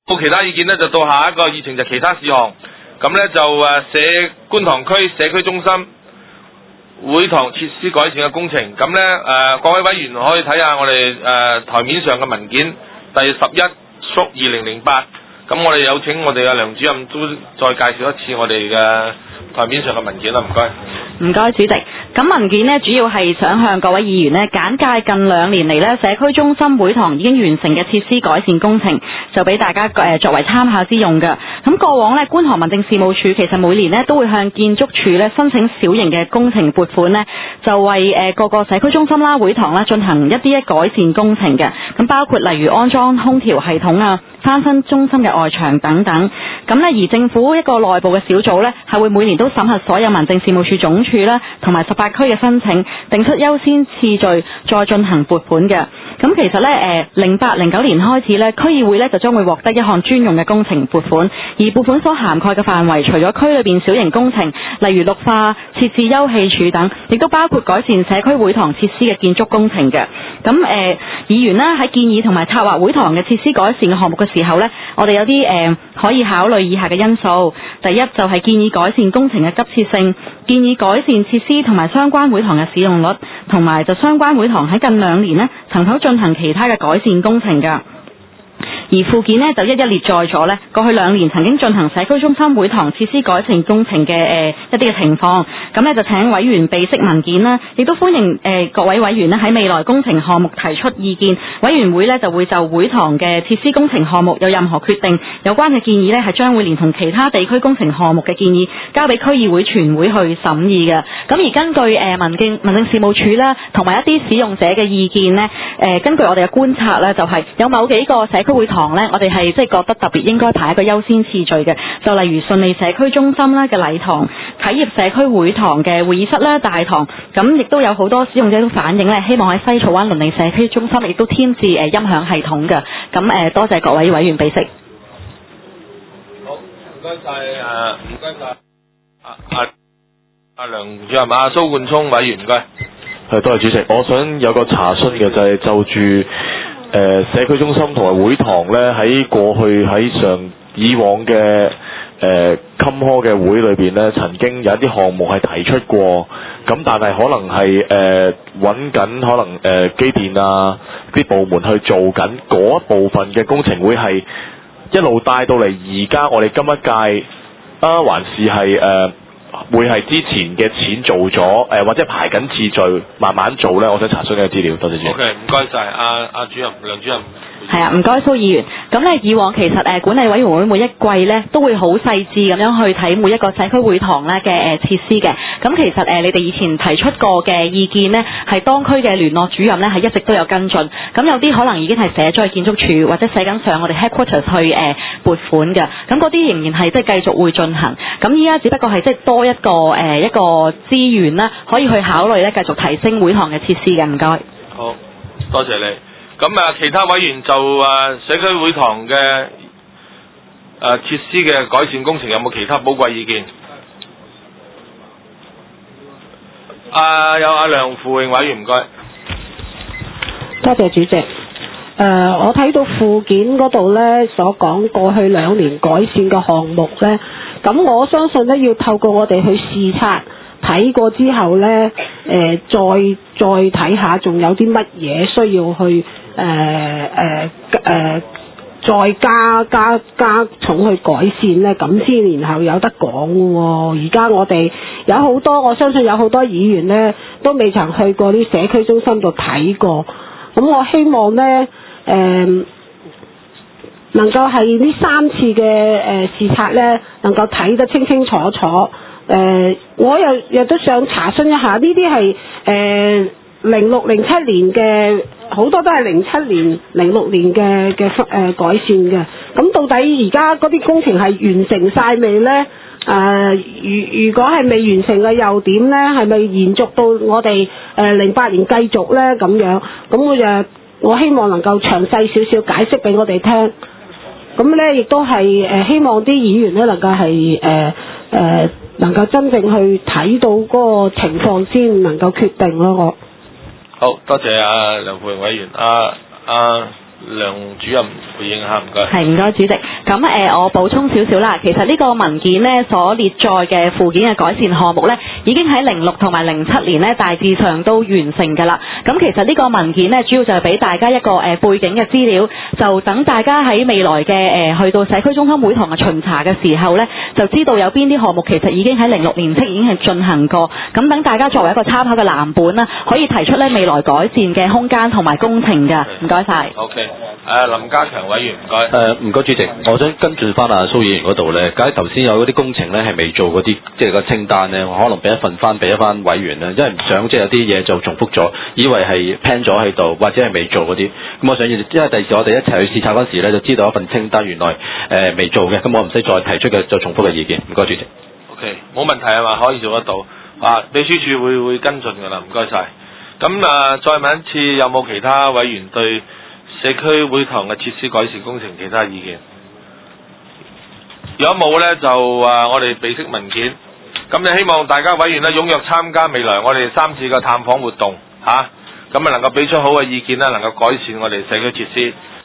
冇其他意見呢，就到下一個議程就其他事項。咁呢，就觀塘區社區中心會堂設施改善嘅工程。咁呢，各位委員可以睇下我哋台面上嘅文件第11/2008。咁我哋有請我哋嘅梁主任都再介紹一次我哋嘅台面上嘅文件啦，唔該。 唔該，主席。咁文件呢，主要係想向各位議員呢簡介近2年嚟呢社區中心會堂已經完成嘅設施改善工程，就俾大家作為參考之用嘅。咁過往呢，觀塘民政事務處其實每年呢都會向建築署呢申請小型嘅工程撥款呢，就為各個社區中心啦、會堂啦進行一啲改善工程嘅。咁包括例如安裝空調系統啊、翻新中心嘅外牆等等。咁呢，而政府一個內部嘅小組呢，係會每年都審核所有民政事務處總署啦同埋18區嘅申請，定出優先次序，再進行撥款嘅。咁其實呢，08-09年開始呢，區議會呢就將會獲得一項專用嘅工程撥款，而撥款所涵蓋嘅範圍，除咗區裏邊小型工程，例如綠化、設置休憩處等，亦都包括改善社區會堂設施嘅建築工程嘅。咁議員呢喺建議同埋策劃會堂嘅設施改善嘅項目嘅時候呢，我哋有啲可以考慮以下嘅因素。第一就係建議改善工程嘅急切性，建議改善設施同埋相關會堂嘅使用率，同埋就相關會堂喺近2年呢曾否進行其他嘅改善工程㗎。而附件呢，就一列載咗呢過去2年曾經進行社區中心會堂設施改善工程嘅一啲嘅情況。咁呢，就請委員備悉文件啦，亦都歡迎各位委員呢喺未來工程項目提出意見。委員會呢就會就會堂嘅設施工程項目有任何決定，有關嘅建議呢係將會連同其他地區工程項目嘅建議交俾區議會全會去審議嘅。咁而根據民政事務處啦同埋一啲使用者嘅意見呢，根據我哋嘅觀察呢，就係有某幾個社區會堂呢，我哋係即係覺得特別應該排一個優先次序嘅，就例如順利社區中心啦嘅禮堂、啟業社區會堂嘅會議室啦、大堂。咁亦都有好多使用者都反映呢，希望喺西草灣鄰里社區中心亦都添置音響系統嘅。咁多謝各位委員備悉。 好，唔該晒唔該晒阿梁主任蘇冠聰委員，唔該。 係，多謝主席。我想有個查詢嘅就係就住社區中心同埋會堂呢，喺過去喺以往嘅襟科嘅會裏邊呢，曾經有一啲項目係提出過，咁但係可能係揾緊可能機電啊啲部門去做緊嗰部分嘅工程，會係一路帶到嚟而家我哋今一屆還是係會係之前嘅錢做咗或者排緊次序慢慢做呢？我想查詢呢個資料，多謝主席。 OK， 唔該晒阿主任梁主任。 係啊，唔該蘇議員。咁呢，以往其實管理委員會每一季呢都會好細緻咁樣去睇每一個社區會堂呢嘅設施嘅。咁其實你哋以前提出過嘅意見呢，係當區嘅聯絡主任呢係一直都有跟進。咁有啲可能已經係寫咗去建築署或者寫緊上我哋 headquarters 去撥款嘅。咁嗰啲仍然係即係繼續會進行。咁依家只不過係即係多一個資源啦，可以去考慮呢繼續提升會堂嘅設施嘅。唔該。 好，多謝你。咁其他委員就社區會堂嘅設施嘅改善工程有冇其他寶貴意見？有阿梁富榮委員，唔該。 多謝主席。我睇到附件嗰度呢所講過去2年改善嘅項目呢，咁我相信呢要透過我哋去視察睇過之後呢，再睇下仲有啲乜嘢需要去再加重去改善呢，咁先然後有得講嘅喎。而家我哋有好多，我相信有好多議員呢都未曾去過啲社區中心度睇過。咁我希望呢，能夠係呢3次嘅視察呢，能夠睇得清清楚楚。我又都想查詢一下，呢啲係06、07年嘅，好多都係07年、06年嘅改善嘅。咁到底而家嗰啲工程係完成晒未呢？如果係未完成嘅又點呢？係咪延續到我哋08年繼續呢？咁樣咁我希望能夠詳細少少解釋俾我哋聽。咁呢亦都係希望啲議員呢能夠係能夠真正去睇到嗰個情況先能夠決定咯。我好多謝梁富榮委員。 梁主任回應下，唔該。 係唔該主席。咁我補充少少啦。其實呢個文件呢所列載嘅附件嘅改善項目呢，已經喺06同埋07年呢大致上都完成㗎啦。咁其實呢個文件呢，主要就係俾大家一個背景嘅資料，就等大家喺未來嘅去到社區中心會堂嘅巡查嘅時候呢，就知道有邊啲項目其實已經喺06年已經係進行過。咁等大家作為一個參考嘅藍本啦，可以提出呢未來改善嘅空間同埋工程㗎。唔該晒。 OK。林家強委員，唔該。 唔該主席，我想跟進翻阿蘇議員嗰度咧，假如頭先有嗰啲工程咧係未做嗰啲，即係個清單咧，我可能俾一翻委員咧，因為唔想即係有啲嘢就重複咗，以為係 plan 咗喺度，或者係未做嗰啲。咁我想要，因為第時我哋一齊去視察嗰時咧，就知道一份清單原來未做嘅，咁我唔使再提出嘅再重複嘅意見。唔該主席。 OK， 冇問題係嘛？可以做得到。秘書處會跟進㗎啦，唔該晒。咁再問一次，有冇其他委員對社區會堂嘅設施改善工程其他意見？如果冇呢，就我哋備悉文件。咁就希望大家委員呢踴躍參加未來我哋3次嘅探訪活動嚇，咁能夠俾出好嘅意見啦，能夠改善我哋社區設施。